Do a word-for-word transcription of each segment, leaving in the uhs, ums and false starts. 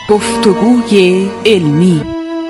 گفتگوی علمی.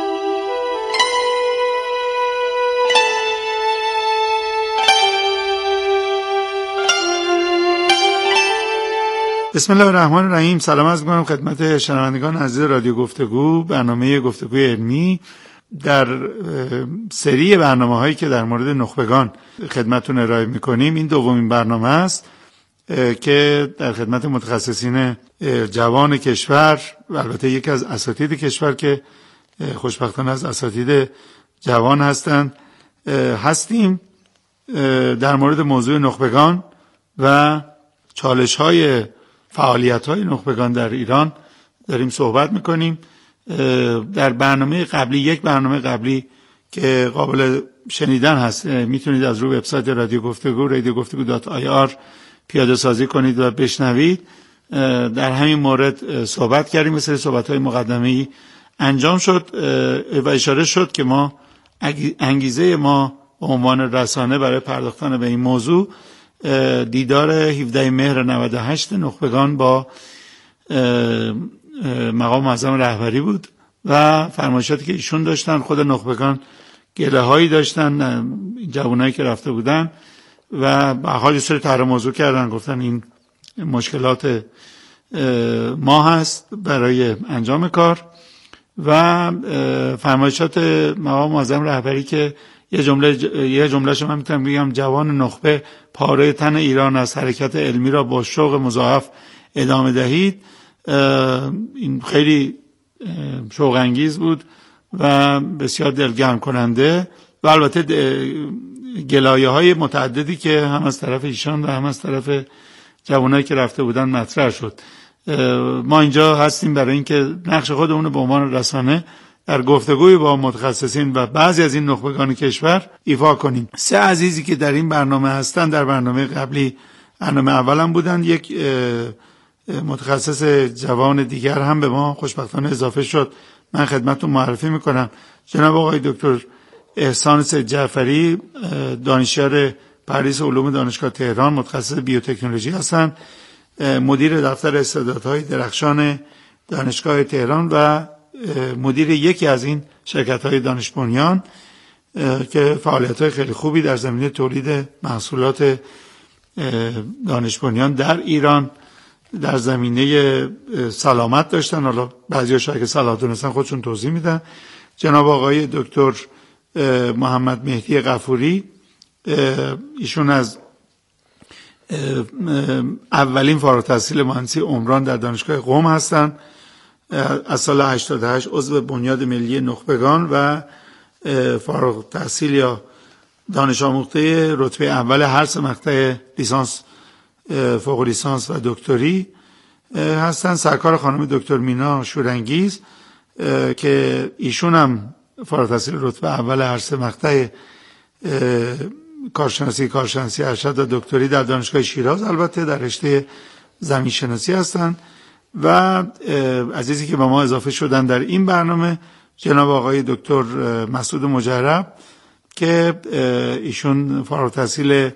بسم الله الرحمن الرحیم. سلام عرض می‌کنم خدمت شنوندگان عزیز رادیو گفتگو، برنامه گفتگوی علمی. در سری برنامه‌هایی که در مورد نخبگان خدمتتون ارائه می‌کنیم، این دومین برنامه است که در خدمت متخصصین جوان کشور و البته یکی از اساتید کشور که خوشبختانه از اساتید جوان هستند هستیم در مورد موضوع نخبگان و چالش‌های فعالیت‌های نخبگان در ایران داریم صحبت می‌کنیم. در برنامه قبلی، یک برنامه قبلی که قابل شنیدن هست، میتونید از روی وبسایت رادیو گفتگو رادیو گفتگو دات آی آر پیاده سازی کنید و بشنوید. در همین مورد صحبت کردیم، مثل صحبت‌های مقدمه‌ای انجام شد و اشاره شد که ما انگیزه ما به عنوان رسانه برای پرداختن به این موضوع دیدار هفدهم مهر نود و هشت نخبگان با مقام معظم رهبری بود و فرمایشاتی که ایشون داشتن. خود نخبگان گله هایی داشتن، جوانایی که رفته بودن و به حال یه سری طرح موضوع کردن، گفتن این مشکلات ما هست برای انجام کار و فرمایشات مقام معظم رهبری که یه جمله یه جمله‌شو من میتونم بگم: جوان نخبه پاره تن ایران است، حرکت علمی را با شوق مضاعف ادامه دهید. این خیلی شوق انگیز بود و بسیار دلگرم کننده و البته گلایه‌های متعددی که هم از طرف ایشان و هم از طرف جوانایی که رفته بودن مطرح شد. ما اینجا هستیم برای اینکه نقش خودمون رو به عنوان رسانه در گفتگوی با متخصصین و بعضی از این نخبگان کشور ایفا کنیم. سه عزیزی که در این برنامه هستن در برنامه قبلی برنامه اولم بودن. یک متخصص جوان دیگر هم به ما خوشبختانه اضافه شد، من خدمتتون معرفی میکنم. جناب آقای دکتر احسان سید جعفری، دانشیار پردیس علوم دانشگاه تهران، متخصص بیوتکنولوژی هستند، مدیر دفتر استعدادهای درخشان دانشگاه تهران و مدیر یکی از این شرکت‌های دانش بنیان که فعالیت‌های خیلی خوبی در زمینه تولید محصولات دانش بنیان در ایران در زمینه سلامت داشتن. حالا بعضی‌ها شاید که صلاح دونستن خودشون توضیح میدن. جناب آقای دکتر محمد مهدی غفوری، ایشون از اولین فارغ التحصیل مهندسی عمران در دانشگاه قم هستند، از سال هشتاد و هشت عضو بنیاد ملی نخبگان و فارغ التحصیل یا دانش آموخته رتبه اول هر سه مقطع لیسانس، فوق لیسانس و دکتری هستند. سرکار خانم دکتر مینا شورانگیز که ایشون هم فارغ التحصیل رتبه اول هر سه مقطع کارشناسی کارشناسی ارشد و دکتری در دانشگاه شیراز البته در رشته زمین شناسی هستند. و عزیزی که به ما اضافه شدن در این برنامه جناب آقای دکتر مسعود مجرب که ایشون فارغ التحصیل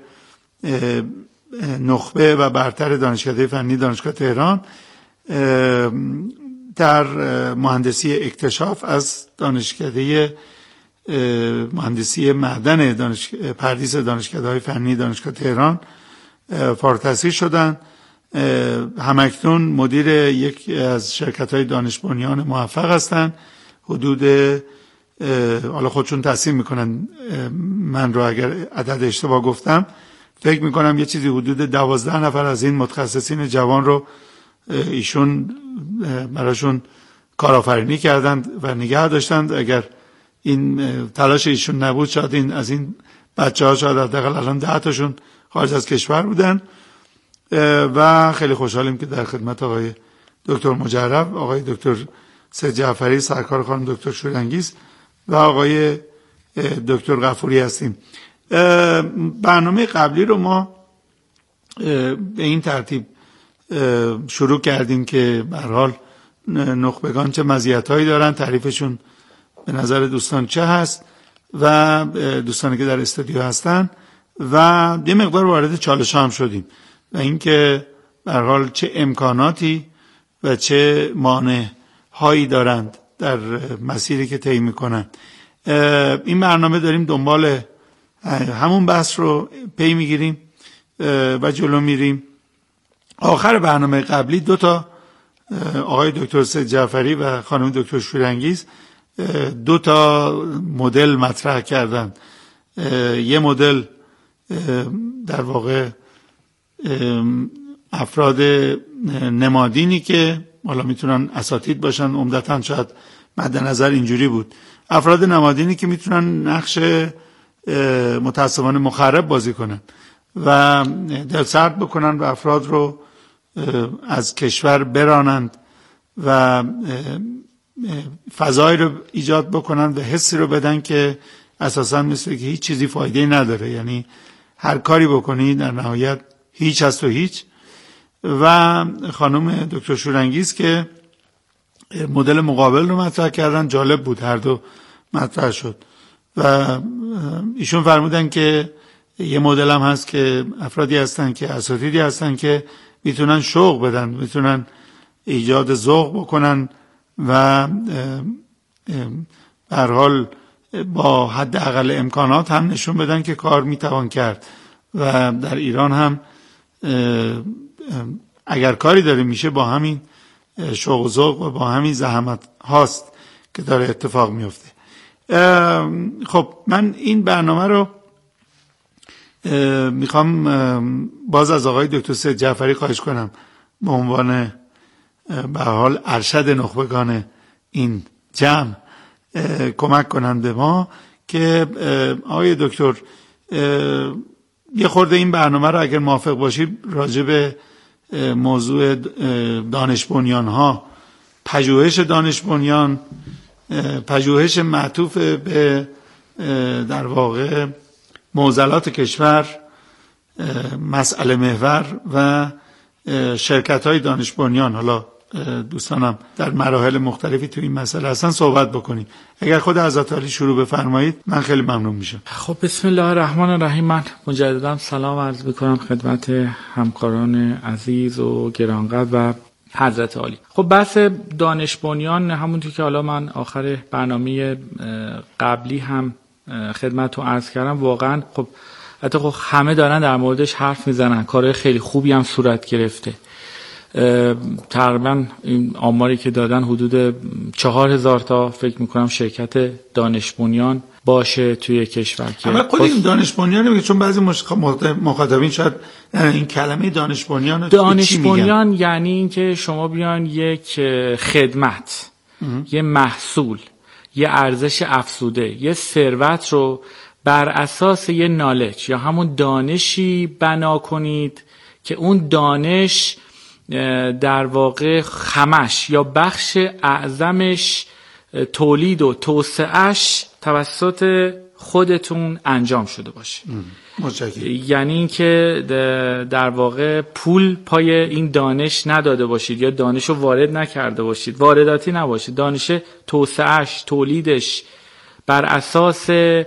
نخبه و برتر دانشکده فنی دانشگاه تهران در مهندسی اکتشاف از دانشکده مهندسی معدن دانش پردیس دانشکده‌های فنی دانشگاه تهران فارغ التحصیل شدن. همکنون مدیر یک از شرکت‌های دانش بنیان موفق هستند. حدود حالا خودشون تصحیح میکنن من رو اگر عدد اشتباه گفتم، فکر میکنم یه چیزی حدود دوازده نفر از این متخصصین جوان رو ایشون براشون کارآفرینی کردند و نگه داشتند. اگر این تلاش ایشون نبود شاید این از این بچه‌ها شاید حداقل الان ده تاشون خارج از کشور بودن. و خیلی خوشحالیم که در خدمت آقای دکتر مجرب، آقای دکتر سید جعفری، سرکار خانم دکتر شورانگیز و آقای دکتر غفوری هستیم. برنامه قبلی رو ما به این ترتیب شروع کردیم که به هر حال نخبگان چه مزیت‌هایی دارن، تعریفشون به نظر دوستان چه هست و دوستانی که در استودیو هستن و یه مقدار وارد چالش هم شدیم و اینکه به هر حال چه امکاناتی و چه مانع هایی دارند در مسیری که طی میکنن. این برنامه داریم دنبال همون بحث رو پی میگیریم و جلو میریم. آخر برنامه قبلی دو تا آقای دکتر سید جعفری و خانم دکتر شورانگیز دو تا مدل مطرح کردن. یه مدل در واقع افراد نمادینی که حالا میتونن اساتید باشن، عمدتاً شاید مد نظر اینجوری بود، افراد نمادینی که میتونن نقش متاسفانه مخرب بازی کنن و دلسرد بکنن و افراد رو از کشور برانند و فضایی رو ایجاد بکنن و حسی رو بدن که اساساً مثل که هیچ چیزی فایده نداره، یعنی هر کاری بکنی در نهایت هیچ هست و هیچ. و خانم دکتر شورانگیز که مدل مقابل رو مطرح کردن، جالب بود، هر دو مطرح شد و ایشون فرمودن که یه مدل هم هست که افرادی هستن که اساتیدی هستن که میتونن شوق بدن، میتونن ایجاد ذوق بکنن و به هر حال با حداقل امکانات هم نشون بدن که کار میتوان کرد. و در ایران هم اگر کاری داره میشه با همین شوق و ذوق و با همین زحمت هاست که داره اتفاق میفته. خب من این برنامه رو میخوام باز از آقای دکتر سید جعفری خواهش کنم به عنوان به حال ارشد نخبگان این جمع کمک کنند به ما که آقای دکتر یه خورده این برنامه رو اگر موافق باشید راجع به موضوع دانش بنیان ها، پژوهش دانش بنیان، پژوهش معطوف به در واقع معضلات کشور، مسئله محور و شرکت های دانش بنیان، حالا دوستانم در مراحل مختلفی تو این مسئله هستن، صحبت بکنیم. اگر خود حضرت عالی شروع بفرمایید من خیلی ممنون میشم. خب بسم الله الرحمن الرحیم. من مجددا سلام عرض میکنم خدمت همکاران عزیز و گرانقدر و حضرت عالی. خب بحث دانش بنیان همونطور که حالا من آخر برنامه قبلی هم خدمت رو عرض کردم، واقعا خب حتی خب همه دارن در موردش حرف میزنن، کارهای خیلی خوبی هم صورت گرفته. تقریبا این آماری که دادن حدود چهار هزار تا فکر میکنم شرکت دانش بنیان باشه توی کشور. که اما خود این دانش بنیان میگه، چون بعضی مخاطبین شاید این کلمه دانش بنیان دانش بنیان یعنی اینکه شما بیان یک خدمت، یه محصول، یه ارزش افزوده، یه ثروت رو بر اساس یه نالج یا همون دانشی بنا کنید که اون دانش در واقع خمش یا بخش اعظمش تولید و توسعهش توسط خودتون انجام شده باشه. یعنی اینکه در واقع پول پای این دانش نداده باشید یا دانش رو وارد نکرده باشید، وارداتی نباشید، دانش توسعهش، تولیدش بر اساس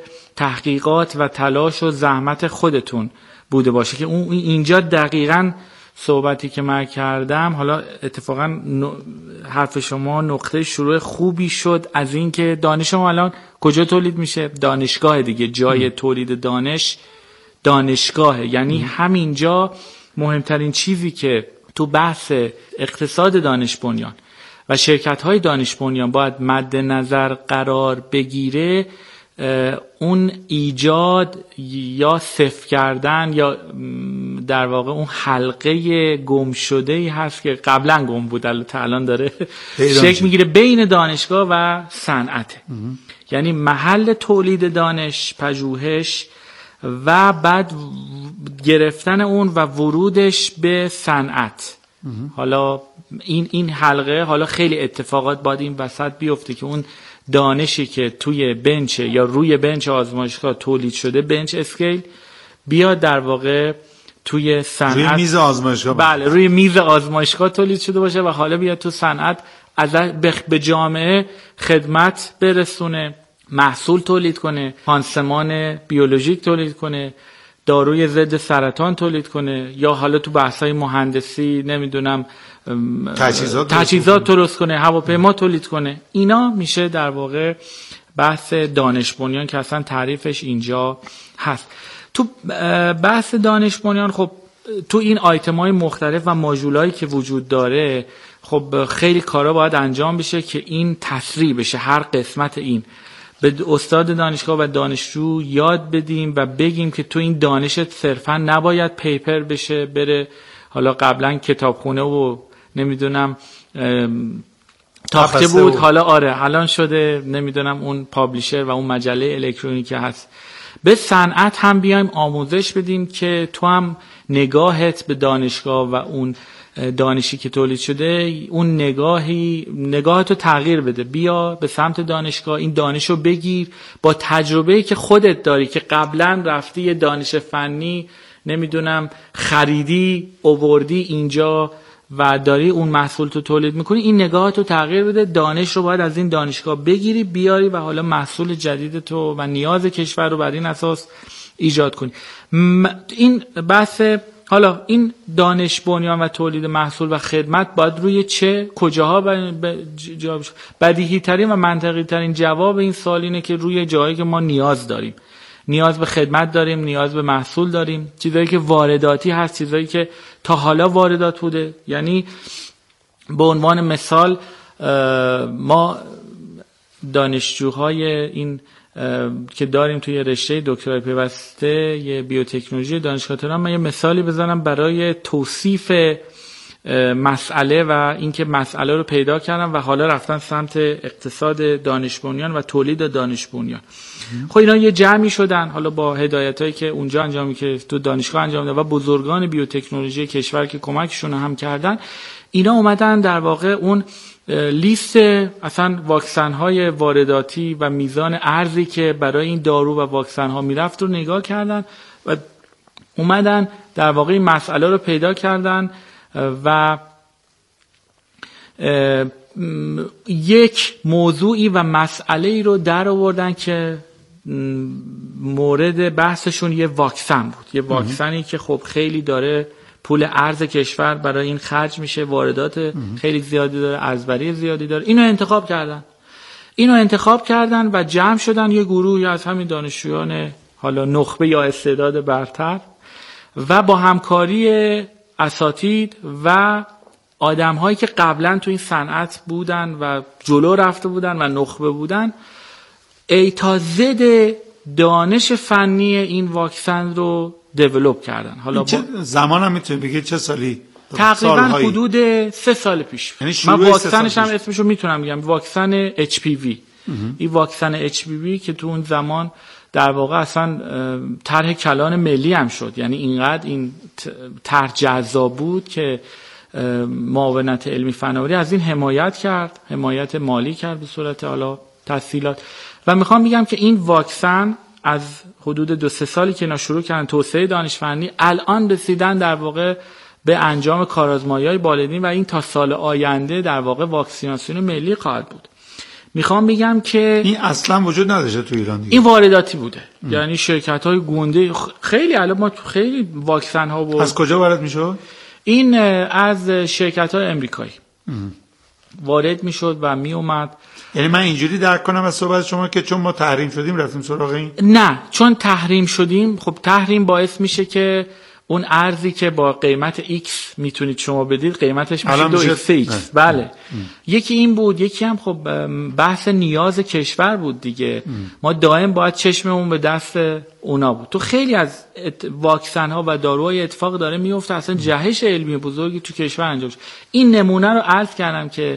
تحقیقات و تلاش و زحمت خودتون بوده باشه. که اون اینجا دقیقاً صحبتی که من کردم، حالا اتفاقا حرف شما نقطه شروع خوبی شد از این که دانش ما الان کجا تولید میشه؟ دانشگاه دیگه، جای تولید دانش دانشگاهه. یعنی همینجا مهمترین چیزی که تو بحث اقتصاد دانش بنیان و شرکت های دانش بنیان باید مد نظر قرار بگیره، اون ایجاد یا صفر کردن یا در واقع اون حلقه گم شده ای هست که قبلا گم بود البته الان داره شکل میگیره بین دانشگاه و صنعت. یعنی محل تولید دانش، پژوهش و بعد گرفتن اون و ورودش به صنعت. حالا این این حلقه، حالا خیلی اتفاقات باید این وسط بیفته که اون دانشی که توی بنچ یا روی بنچ آزمایشگاه تولید شده، بنچ اسکیل، بیاد در واقع توی صنعت، روی میز آزمایشگاه، بله روی میز آزمایشگاه تولید شده باشه و حالا بیاد تو صنعت از به جامعه خدمت برسونه، محصول تولید کنه، پانسمان بیولوژیک تولید کنه، داروی ضد سرطان تولید کنه، یا حالا تو بحث‌های مهندسی نمیدونم تجهیزات تجهیزات درست کنه، هواپیما تولید کنه. اینا میشه در واقع بحث دانش بنیان که اصلا تعریفش اینجا هست. تو بحث دانش بنیان خب تو این آیتم‌های مختلف و ماژولایی که وجود داره خب خیلی کارا باید انجام بشه که این تسریع بشه. هر قسمت این به استاد دانشگاه و دانشجو یاد بدیم و بگیم که تو این دانشت صرفا نباید پیپر بشه بره حالا قبلا کتابخونه و نمیدونم تاخته بود، حالا آره الان شده نمیدونم اون پابلیشر و اون مجله الکترونیکی هست. به صنعت هم بیایم آموزش بدیم که تو هم نگاهت به دانشگاه و اون دانشی که تولید شده اون نگاهی نگاهتو تغییر بده. بیا به سمت دانشگاه این دانشو بگیر با تجربه‌ای که خودت داری که قبلا رفتی یه دانش فنی نمیدونم خریدی آوردی اینجا و داری اون محصول تو تولید میکنی، این نگاهتو تغییر بده. دانش رو باید از این دانشگاه بگیری بیاری و حالا محصول جدید تو و نیاز کشور رو بر این اساس ایجاد کنی. این بحث حالا این دانش بنیان و تولید محصول و خدمت باید روی چه کجاها جواب بشه. بدیهی ترین و منطقی ترین جواب این سوال اینه که روی جایی که ما نیاز داریم، نیاز به خدمت داریم، نیاز به محصول داریم، چیزایی که وارداتی هست، چیزایی که تا حالا واردات بوده. یعنی به عنوان مثال ما دانشجوهای این که داریم توی رشته دکترای پیوسته یه بیوتکنولوژی دانشگاه تهران، من یه مثالی بزنم برای توصیف مسئله و اینکه مسئله رو پیدا کردن و حالا رفتن سمت اقتصاد دانش بنیان و تولید دانش بنیان. خب اینا یه جمعی شدن حالا با هدایتایی که اونجا انجام که تو دانشگاه انجام دادن و بزرگان بیوتکنولوژی کشور که کمکشون هم کردن، اینا اومدن در واقع اون لیست اصلا واکسن های وارداتی و میزان ارزی که برای این دارو و واکسن ها میرفت رو نگاه کردن و اومدن در واقع این مسئله رو پیدا کردن و یک موضوعی و مسئله‌ای رو در آوردن که مورد بحثشون یه واکسن بود. یه واکسنی که خب خیلی داره پول ارز کشور برای این خرج میشه، واردات خیلی زیادی داره، ارزبری زیادی داره. اینو انتخاب کردن. اینو انتخاب کردن و جمع شدن یه گروهی از همین دانشجویان حالا نخبه یا استعداد برتر و با همکاری اساتید و آدم‌هایی که قبلا تو این صنعت بودن و جلو رفته بودن و نخبه بودن، ای تا زد دانش فنی این واکسن رو دیولپ کردن. حالا چه زمان هم میتونی بگی چه سالی؟ تقریبا حدود سه سال پیش. یعنی من واکسنش هم اسمشو میتونم بگم، واکسن اچ پی وی. این واکسن اچ پی وی که تو اون زمان در واقع اصلا طرح کلان ملی هم شد. یعنی اینقدر این طرح جذاب بود که معاونت علمی فناوری از این حمایت کرد، حمایت مالی کرد به صورت حالا تسهیلات. و میخوام بگم که این واکسن از حدود دو سه سالی که اینا شروع کردن توسعه دانش فنی، الان رسیدن در واقع به انجام کارآزمایی‌های بالینی و این تا سال آینده در واقع واکسیناسیون ملی خواهد بود. میخوام بگم که این اصلا وجود نداشته تو ایران دیگه. این وارداتی بوده. ام. یعنی شرکت‌های گونده خیلی الان ما خیلی واکسن‌ها بود. از کجا وارد میشد؟ این از شرکت‌های آمریکایی وارد میشد و می اومد. یعنی من اینجوری درک کنم از صحبت شما که چون ما تحریم شدیم رفتیم سراغ این؟ نه، چون تحریم شدیم خب تحریم باعث میشه که اون ارزی که با قیمت X میتونید شما بدید قیمتش میشه دو ایکس ایکس. بله ام. یکی این بود، یکی هم خب بحث نیاز کشور بود دیگه. ام. ما دائم باید چشممون به دست اونا بود. تو خیلی از واکسن ها و داروهای اتفاق داره میفته، اصلا جهش علمی بزرگی تو کشور انجام شد. این نمونه رو عرض کردم که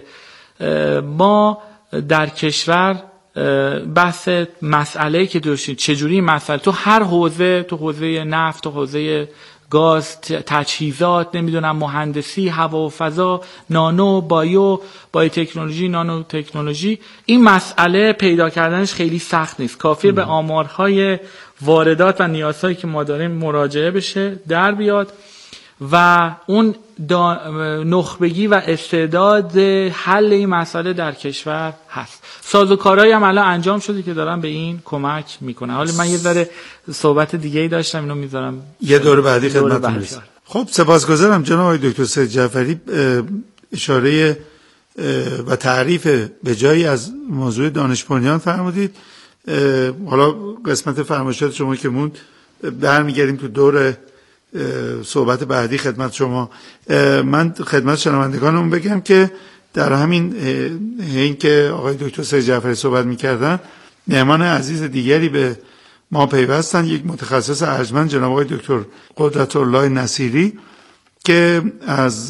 ما در کشور بحث مسئله‌ای که داشتیم چجوری مسئله تو هر حوزه، تو حوزه نفت، تو حوزه گاز، تجهیزات، نمیدونم مهندسی، هوا و فضا، نانو، بایو، بایو تکنولوژی، نانو تکنولوژی، این مسئله پیدا کردنش خیلی سخت نیست. کافیه به آمارهای واردات و نیازهایی که ما داریم مراجعه بشه، در بیاد و اون نخبگی و استعداد حل این مسئله در کشور هست. سازوکارهایی هم الان انجام شده که دارن به این کمک میکنه. حالا من یه ذره صحبت دیگه ای داشتم، اینو میذارم یه دور بعدی خدمتتون میرسم. خب سپاسگزارم جناب آقای دکتر سید جعفری، اشاره و تعریف به جایی از موضوع دانش بنیان فرمودید. حالا قسمت فرمایشات شما که موند برمیگردیم تو دور صحبت بعدی خدمت شما. من خدمت شنوندگانمون بگم که در همین حین که آقای دکتر سید جعفری صحبت میکردن، مهمان عزیز دیگری به ما پیوستن، یک متخصص ارجمند جناب آقای دکتر قدرت الله نصیری که از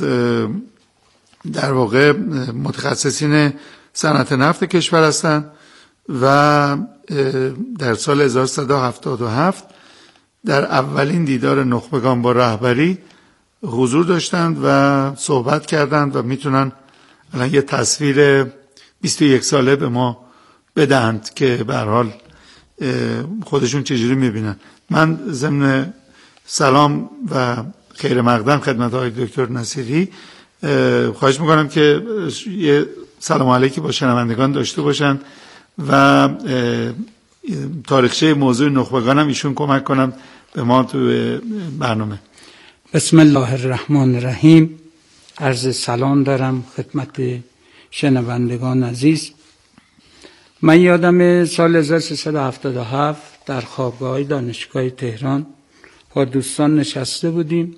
در واقع متخصصین صنعت نفت کشور هستند و در سال هزار و سیصد و هفتاد و هفت در اولین دیدار نخبگان با رهبری حضور داشتند و صحبت کردند و میتونن الان یه تصویر بیست و یک ساله به ما بدهند که به هر حال خودشون چجوری میبینن. من ضمن سلام و خیر مقدم خدمت آقای دکتر نصیری خواهش میکنم که یه سلام علیکی با شنوندگان داشته باشن و تاریخچه موضوع نخبگان هم ایشون کمک کنم به ما تو برنامه. بسم الله الرحمن الرحیم. عرض سلام دارم خدمت شنوندگان عزیز. من یادم سال هزار و سیصد و هفتاد و هفت در خوابگاه دانشگاه تهران با دوستان نشسته بودیم.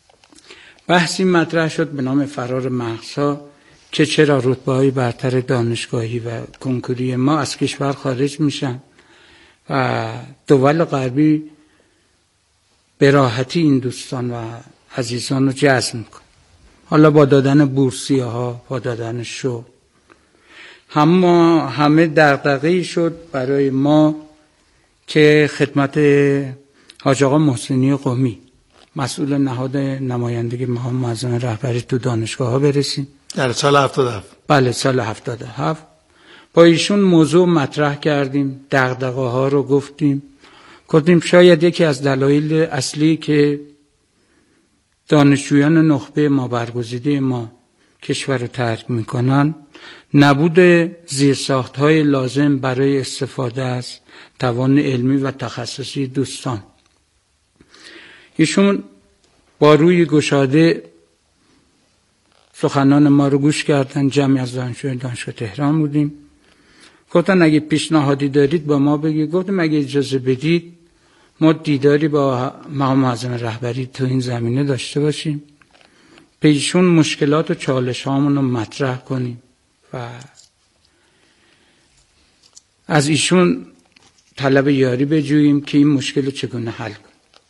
بحثی مطرح شد به نام فرار مغزها که چرا رتبه‌های برتر دانشگاهی و کنکوری ما از کشور خارج میشن و دول غربی به راحتی این دوستان و عزیزان رو جذب میکن. حالا با دادن بورسیه ها، با دادن شغل، اما همه دغدغه‌ای شد برای ما که خدمت حاج آقا محسنی قمی مسئول نهاد نمایندگی مقام معظم رهبری تو دانشگاه ها برسیم. در سال هفتاد و هفت. بله سال هفتاد و هفت با ایشون موضوع مطرح کردیم، دغدغه ها رو گفتیم. گفتیم شاید یکی از دلایل اصلی که دانشجویان نخبه ما برگزیده ما کشور رو ترک میکنن نبود زیرساخت‌های لازم برای استفاده از توان علمی و تخصصی دوستان. ایشون با روی گشاده سخنان ما رو گوش کردن. جمعی از دانشجویان دانشگاه تهران بودیم. گفتن اگه پیشنهادی دارید با ما بگید. گفتم اگه اجازه بدید ما دیداری با مقام معظم رهبری تو این زمینه داشته باشیم، پیشون مشکلات و چالش هامون رو مطرح کنیم و از ایشون طلب یاری بجوییم که این مشکل رو چگونه حل کنیم.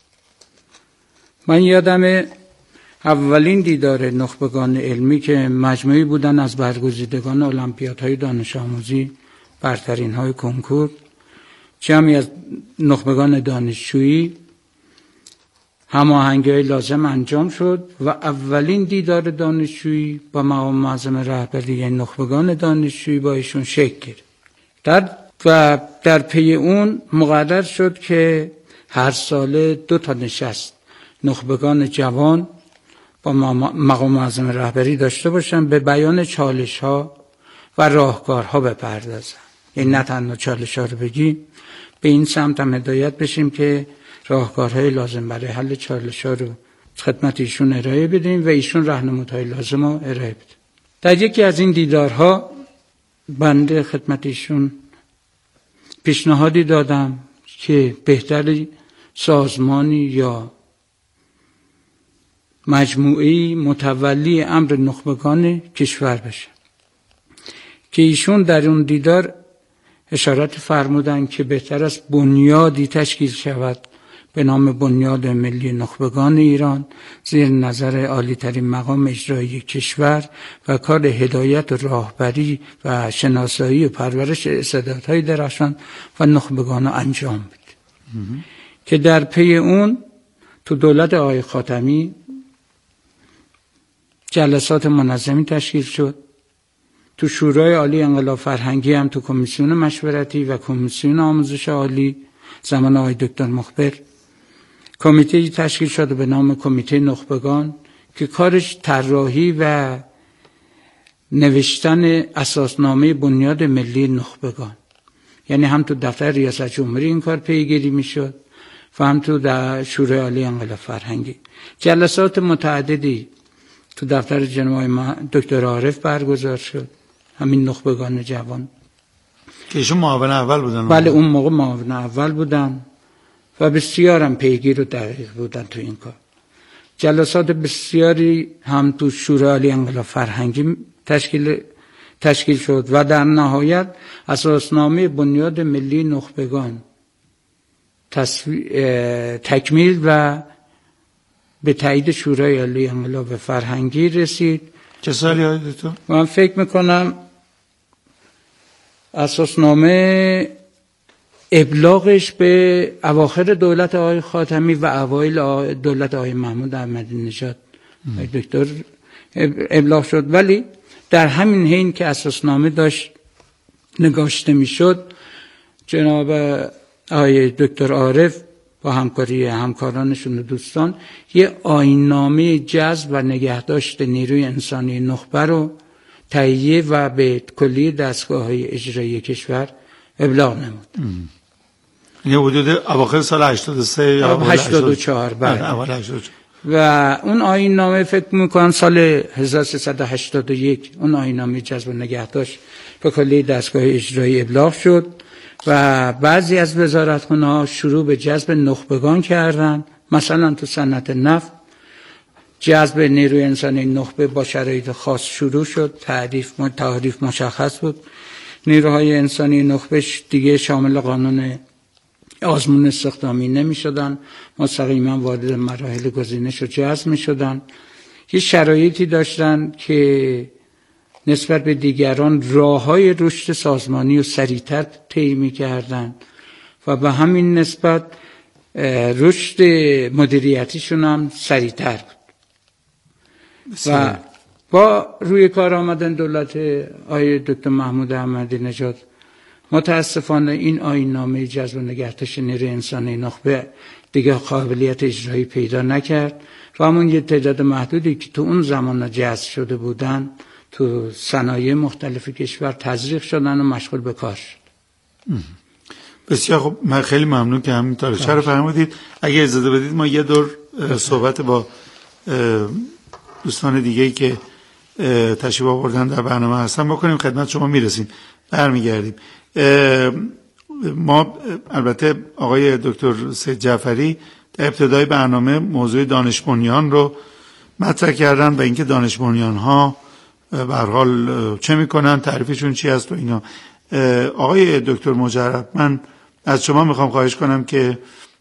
من یادم اولین دیدار نخبگان علمی که مجموعی بودن از برگزیدگان المپیادهای دانش آموزی، برترین های کنکور، جمعی از نخبگان دانشجویی، هماهنگی‌های لازم انجام شد و اولین دیدار دانشجویی با مقام معظم رهبری یعنی نخبگان دانشجویی با ایشون شکل گرفت. در و در پی اون مقرر شد که هر ساله دو تا نشست نخبگان جوان با مقام معظم رهبری داشته باشن، به بیان چالش ها و راهکارها بپردازن. یعنی نه تنها چالش ها رو بگیم، به این سمت هم هدایت بشیم که راهکارهای لازم برای حل چالش ها رو خدمت ایشون ارائه بدیم و ایشون راهنمودهای لازم رو ارائه بدیم. در یکی از این دیدارها بنده خدمت ایشون پیشنهادی دادم که بهتر سازمانی یا مجموعه‌ای متولی امر نخبگان کشور بشه که ایشون در اون دیدار اشارات فرمودن که بهتر است بنیادی تشکیل شود به نام بنیاد ملی نخبگان ایران زیر نظر عالی ترین مقام اجرایی کشور و کار هدایت و راهبری و شناسایی و پرورش استعدادهای درخشان و نخبگان انجام بده. که در پی اون تو دولت آقای خاتمی جلسات منظمی تشکیل شد. تو شورای عالی انقلاب فرهنگی هم تو کمیسیون مشورتی و کمیسیون آموزش عالی زمان آقای دکتر مخبر کمیته تشکیل شده به نام کمیته نخبگان که کارش طراحی و نوشتن اساسنامه بنیاد ملی نخبگان، یعنی هم تو دفتر ریاست جمهوری این کار پیگیری میشد و هم تو در شورای عالی انقلاب فرهنگی. جلسات متعددی تو دفتر جناب دکتر عارف برگزار شد، همین نخبگان جوان که ایشون معاون اول بودن. بله اون موقع معاون اول بودن و بسیارم پیگیر و دقیق بودن تو این کار. جلسات بسیاری هم تو شورای عالی انقلاب فرهنگی تشکیل تشکیل شد و در نهایت اساسنامه بنیاد ملی نخبگان تکمیل و به تایید شورای عالی انقلاب فرهنگی رسید. چه سالی یادتون؟ من فکر میکنم اساسنامه ابلاغش به اواخر دولت آقای خاتمی و اوایل دولت آقای محمود احمدی نژاد دکتر ابلاغ شد، ولی در همین حین که اساسنامه داشت نگاشته میشد جناب آقای دکتر عارف با همکاری همکارانشون و دوستان یه آیین‌نامه جذب و نگهداشت نیروی انسانی نخبه رو تهیه و به کلیه دستگاه‌های اجرایی کشور ابلاغ نمود. یه حدود اواخر سال هشتاد و سه یا هشتاد و چهار بله اول هشتاد و چهار و اون آیین نامه فکر میکنم سال هزار و سیصد و هشتاد و یک اون آیین نامه جذب و نگهداشت به کلیه دستگاه اجرایی ابلاغ شد و بعضی از وزارتخونه‌ها شروع به جذب نخبگان کردن. مثلا تو صنعت نفت جذب نیروی انسانی نخبه با شرایط خاص شروع شد، تعریف تعریف مشخص بود. نیروهای انسانی نخبه دیگه شامل قانون آزمون استخدامی نمی شدن، مستقیما وارد مراحل گزینش و جذب می شدن. یه شرایطی داشتن که نسبت به دیگران راههای رشد سازمانی و سریعتر طی می کردن و به همین نسبت رشد مدیریتیشون هم سریعتر بود. و با روی کار آمدن دولت آقای دکتر محمود احمدی نژاد متاسفانه این آیین‌نامه جذب و نگهداشت نیروی انسانی نخبه دیگه قابلیت اجرایی پیدا نکرد و همون یه تعداد محدودی که تو اون زمان جذب شده بودن تو صنایع مختلف کشور تزریق شدن و مشغول به کار شد. بسیار خب، من خیلی ممنون که همینطور چرا فرمودید. اگه اجازه بدید ما یه دور صحبت با دوستان دیگه‌ای که تشریف آوردن در برنامه هستن بکنیم، خدمت شما میرسیم، برمیگردیم. ما البته آقای دکتر سید جعفری در ابتدای برنامه موضوع دانش بنیان رو مطرح کردن و اینکه دانش بنیان ها به هر حال چه میکنن، تعریفشون چی هست و اینا. آقای دکتر مجرب، من از شما میخوام خواهش کنم که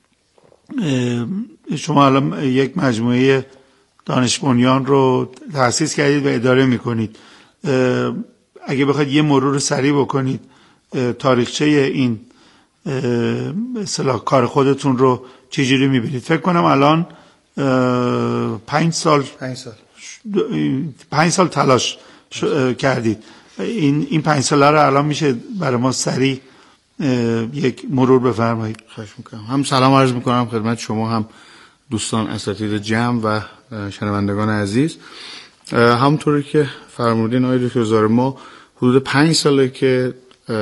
شما الان یک مجموعه دانش بنیان رو تأسیس کردید و اداره میکنید. اگه بخواید یه مرور سریع بکنید تاریخچه این اصطلاح کار خودتون رو چجوری میبینید؟ فکر کنم الان پنج سال پنج سال پنج سال تلاش کردید. این این پنج ساله رو الان میشه برای ما سریع یک مرور بفرمایید؟ خواهش میکنم. هم سلام عرض میکنم خدمت شما، هم دوستان اساتید جمع و شنوندگان عزیز. همونطوری که فرمودین آقای دکتر زار، ما حدود پنج ساله که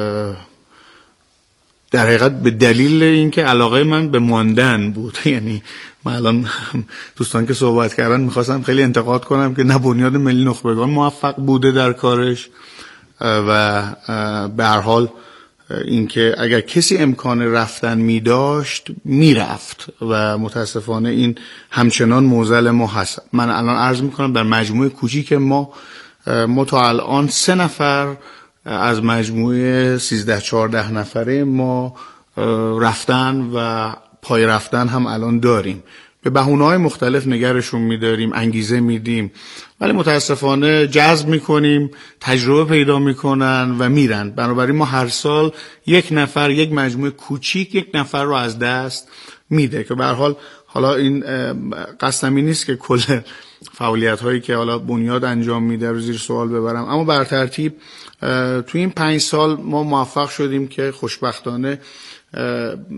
در حقیقت به دلیل اینکه علاقه من به ماندن بود، یعنی من الان دوستان که صحبت کردن میخواستم خیلی انتقاد کنم که نه بنیاد ملی نخبگان موفق بوده در کارش و به هر حال اینکه اگر کسی امکان رفتن می داشت می رفت و متاسفانه این همچنان معضل ما هست. من الان عرض می کنم در مجموعه کوچیک ما ما تا الان سه نفر از مجموعه سیزده چهارده نفره ما رفتن و پای رفتن هم الان داریم. به بهونه‌های مختلف نگرشون می‌داریم، انگیزه میدیم، ولی متاسفانه جذب میکنیم، تجربه پیدا میکنن و میرن. بنابراین ما هر سال یک نفر، یک مجموعه کوچیک یک نفر رو از دست میده که به هر حال حالا این قصدم این نیست که کل فعالیت هایی که حالا بنیاد انجام میده رو زیر سوال ببرم، اما بر ترتیب تو این پنج سال ما موفق شدیم که خوشبختانه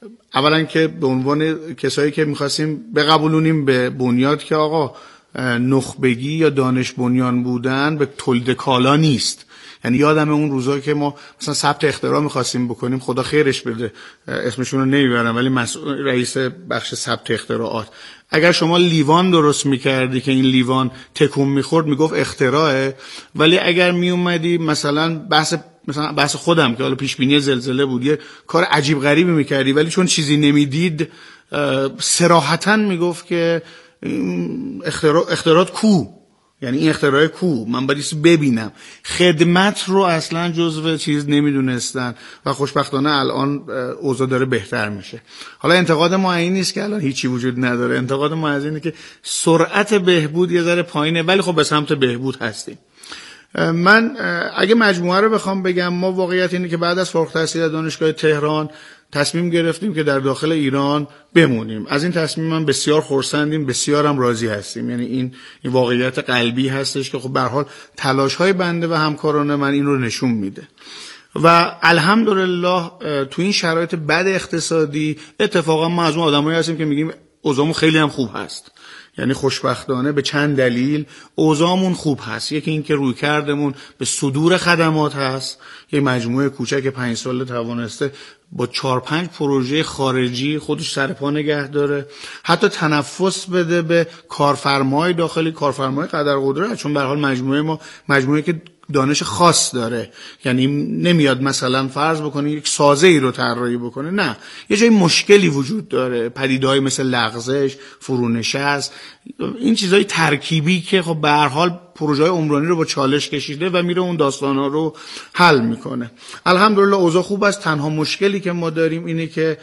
اولا که به عنوان کسایی که می‌خواستیم بقبولونیم به بنیاد که آقا نخبگی یا دانش بنیان بودن به تولید کالا نیست. یعنی یادم اون روزا که ما مثلا ثبت اختراع می‌خواستیم بکنیم، خدا خیرش بده اسمشون رو نمیبرم، ولی مسئول رئیس بخش ثبت اختراعات، اگر شما لیوان درست می‌کردی که این لیوان تکون می‌خورد میگفت اختراعه، ولی اگر میومدی مثلا بحث مثلا بحث خودم که حالا پیش بینی زلزله بود، یه کار عجیب غریبی می‌کردی ولی چون چیزی نمیدید صراحتاً میگفت که اختراع اختراعات کو، یعنی این اختراع کو، من باید ببینم. خدمت رو اصلا جزو چیز نمیدونستن و خوشبختانه الان اوضاع داره بهتر میشه. حالا انتقاد ما این نیست که الان هیچی وجود نداره، انتقاد ما از اینه که سرعت بهبود یه ذره پایینه، ولی خب به سمت بهبود هستیم. من اگه مجموعه رو بخوام بگم، ما واقعیت اینه که بعد از فارغ التحصیل از دانشگاه تهران تصمیم گرفتیم که در داخل ایران بمونیم. از این تصمیم من بسیار خرسندیم، بسیارم راضی هستیم. یعنی این این واقعیت قلبی هستش که خب به هر حال تلاش‌های بنده و همکاران من این رو نشون میده. و الحمدلله تو این شرایط بد اقتصادی اتفاقا ما از اون آدمایی هستیم که میگیم اوضاعمون خیلی هم خوب هست. یعنی خوشبختانه به چند دلیل اوضاعمون خوب هست. یکی این که روی کردمون به صدور خدمات هست، یه مجموعه کوچک پنج ساله توانسته با چهار پنج پروژه خارجی خودش سر پا نگه داره، حتی تنفس بده به کارفرمای داخلی، کارفرمای قدرقدرت، چون به هر حال مجموعه ما مجموعه که دانش خاص داره، یعنی نمیاد مثلا فرض بکنه یک سازه ای رو طراحی بکنه، نه، یه جای مشکلی وجود داره، پدیده‌ای مثل لغزش، فرونشست، این چیزای ترکیبی که خب به هر حال پروژه عمرانی رو با چالش کشیده و میره اون داستانا رو حل میکنه. الحمدلله اوضاع خوب است. تنها مشکلی که ما داریم اینه که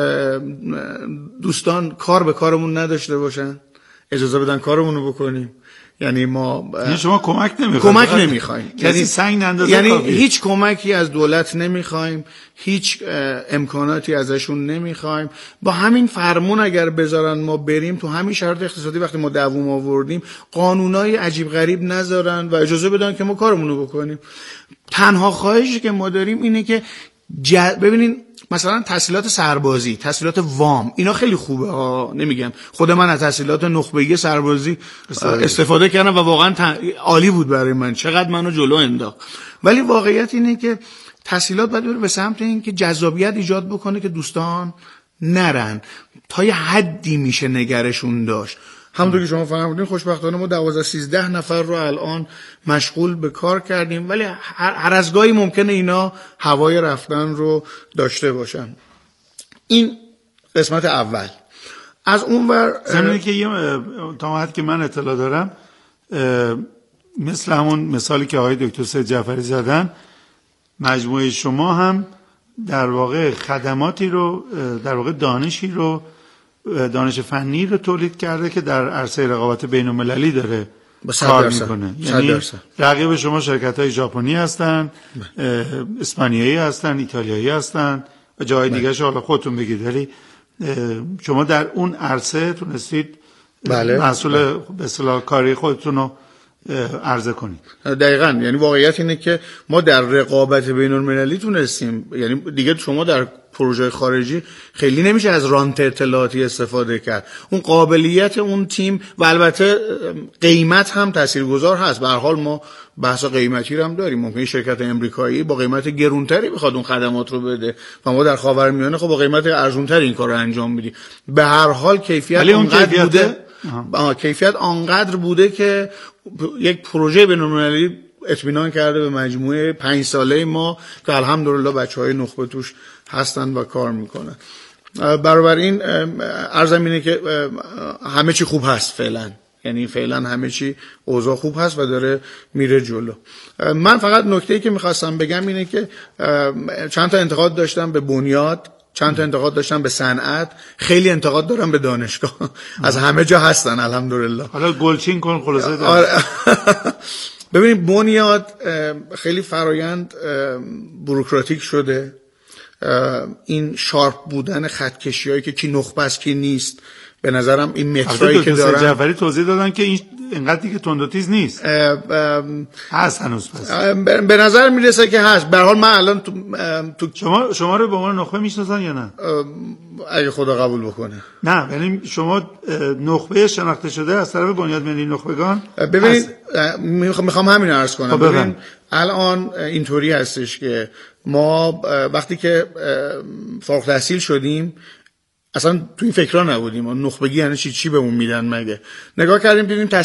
دوستان کار به کارمون نداشته باشن، اجازه بدن کارمون رو بکنیم. یعنی ما یعنی شما کمک نمیخوایم، کمک نمیخوایم، یعنی سنگ نندازه، یعنی کافیه. هیچ کمکی از دولت نمیخوایم، هیچ امکاناتی ازشون نمیخوایم. با همین فرمون اگر بذارن ما بریم تو همین شرایط اقتصادی، وقتی ما دووم آوردیم قانونای عجیب غریب نذارن و اجازه بدن که ما کارمون رو بکنیم. تنها خواهشی که ما داریم اینه که ج... ببینین مثلا تحصیلات سربازی، تحصیلات وام، اینا خیلی خوبه ها، نمیگم، خود من از تحصیلات نخبگی سربازی استفاده کردم و واقعا عالی بود برای من، چقدر منو جلو انداخت. ولی واقعیت اینه که تحصیلات باید بره به سمت این که جذابیت ایجاد بکنه که دوستان نرن، تا یه حدی میشه نگرشون داشت. همونطور که شما فهمیدین خوشبختانه ما دوازده سیزده نفر رو الان مشغول به کار کردیم، ولی هر از گاهی ممکنه اینا هوای رفتن رو داشته باشن. این قسمت اول. از اون ور زمینی که یه تا حد که من اطلاع دارم، مثل همون مثالی که آقای دکتر سید جعفری زدن، مجموعه شما هم در واقع خدماتی رو، در واقع دانشی رو، دانش فنی رو تولید کرده که در عرصه رقابت بین‌المللی داره کار میکنه. یعنی رقیب شما شرکت‌های ژاپنی هستن، اسپانیایی هستن، ایتالیایی هستن و جای دیگه شو حالا خودتون بگید، ولی شما در اون عرصه تونستید بله محصول به اصطلاح کاری خودتون رو عرضه کنید. دقیقاً، یعنی واقعیت اینه که ما در رقابت بین‌المللی تونستیم، یعنی دیگه شما در پروژه خارجی خیلی نمیشه از رانت اطلاعاتی استفاده کرد. اون قابلیت اون تیم و البته قیمت هم تاثیرگذار هست. به هر حال ما بحث قیمتی رو هم داریم، ممکنه شرکت امریکایی با قیمت گرونتری بخواد اون خدمات رو بده و ما در خاورمیانه خب با قیمت ارزونتری این کار رو انجام میدیم. به هر حال کیفیت اونقدر بوده، آه کیفیت آنقدر بوده که یک پروژه بین‌المللی اطمینان کرده به مجموعه پنج ساله ما که الحمدلله بچهای نخبه توش هستن و کار میکنن. برابر این عرضم اینه که همه چی خوب هست فعلا، یعنی فعلا همه چی اوضاع خوب هست و داره میره جلو. من فقط نکته‌ای که میخواستم بگم اینه که چند تا انتقاد داشتم به بنیاد، چند تا انتقاد داشتم به صنعت، خیلی انتقاد دارم به دانشگاه. از همه جا هستن الحمدلله. حالا گلچین کن خلاصه دارم. ببینید بنیاد خیلی فرایند بوروکراتیک شده، این شارپ بودن خطکشی هایی که کی نخبه است کی نیست، به نظرم این مترایی که دارن. جعفری توضیح دادن که این اینقدر دیگه تند و تیز نیست. هست هنوز پس به نظر میرسه که هست. به هر حال من الان تو, تو شما شما رو به عنوان نخبه میشناسن یا نه؟ اگه خدا قبول بکنه. نه یعنی شما نخبه شناخته شده از طرف بنیاد ملی نخبگان. ببینید میخوام همین رو عرض کنم. ببین الان اینطوری هستش که ما وقتی که فارغ التحصیل شدیم اصلا تو این فکرها نبودیم نخبگی یعنی چی چی بهمون میدن. مگه نگاه کردیم دیدیم